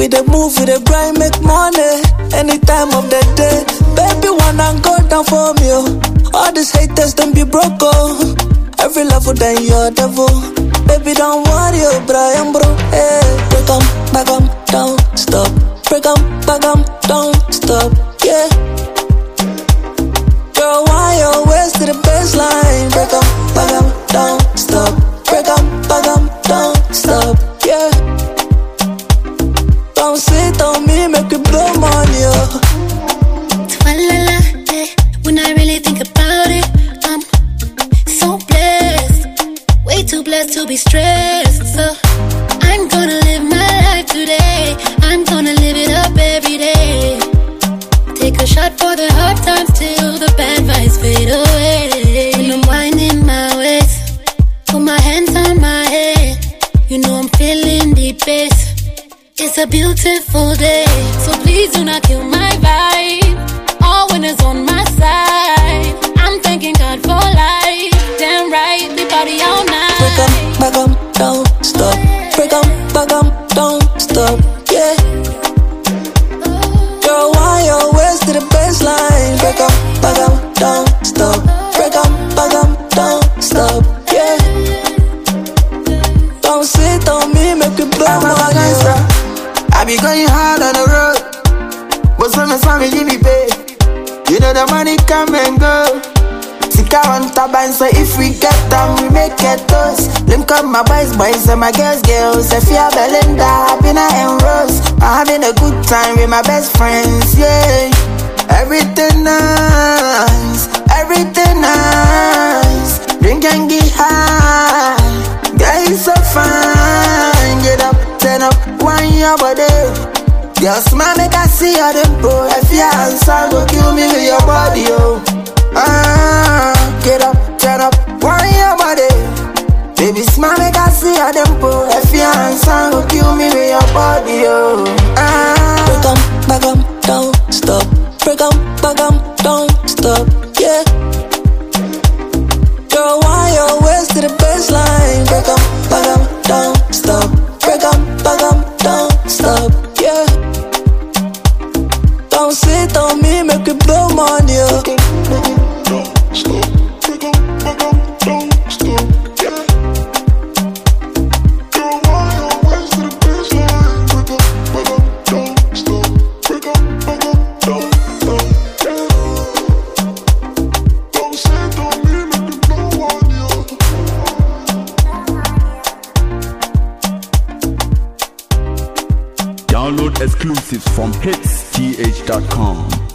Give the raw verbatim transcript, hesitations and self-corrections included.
We dey move, we dey grind, make money any time of the day. Baby, wanna go down for me, oh. All these haters, them be broke, oh. Every level, then you're devil. Baby, don't worry, oh, Brian, bro. Hey, break 'em, back 'em, don't stop. Break 'em, back 'em, don't stop. Yeah. Girl, why you always to the baseline? Break 'em, back 'em, don't stop. Break 'em, back 'em, don't stop. Yeah. Don't sit on me, make me blow money, oh. Twalala, eh, when I really think about it, I'm so blessed, way too blessed to be stressed. So I'm gonna live my life today, I'm gonna live it up every day. Take a shot for the hard times till the bad vibes fade away. When I'm winding my waist, put my hands on my head, you know I'm feeling the bass. It's a beautiful day, so please do not kill my vibe. All winners on my side, I'm thanking God for life. Damn right, we party all night. Break 'em, back 'em, don't stop. Break 'em, back 'em, don't stop. Yeah. Girl, why you always to the baseline? Break 'em, back 'em, don't stop. Break 'em, back 'em, don't stop. Yeah. Don't sit on me, make me blow my mind. I be going hard on the road, but some of me give me pay. You know the money come and go. Sika on taban, so if we get them, we make it toast. Link up my boys, boys and my girls, girls. Sophia Belinda, Abina and Rose. I'm having a good time with my best friends, yeah. Everything nice, everything nice. Drink and get high, girl you so fine. Get up, turn up, one your body. Girl, smile, make I see your dimple. If your answer go kill me with your body, oh. Ah, get up, turn up, want your body. Baby, smile, make I see your dimple. If your answer go kill me with your body, oh. Ah. Break 'em, back 'em, don't stop. Break 'em, back 'em, don't stop. Yeah. Girl, why you always to the baseline? Break 'em, back 'em, don't stop. Break 'em, back 'em, don't stop. Yeah. Don't sit on me, make me blow money, oh. Download exclusives from hits t h dot com.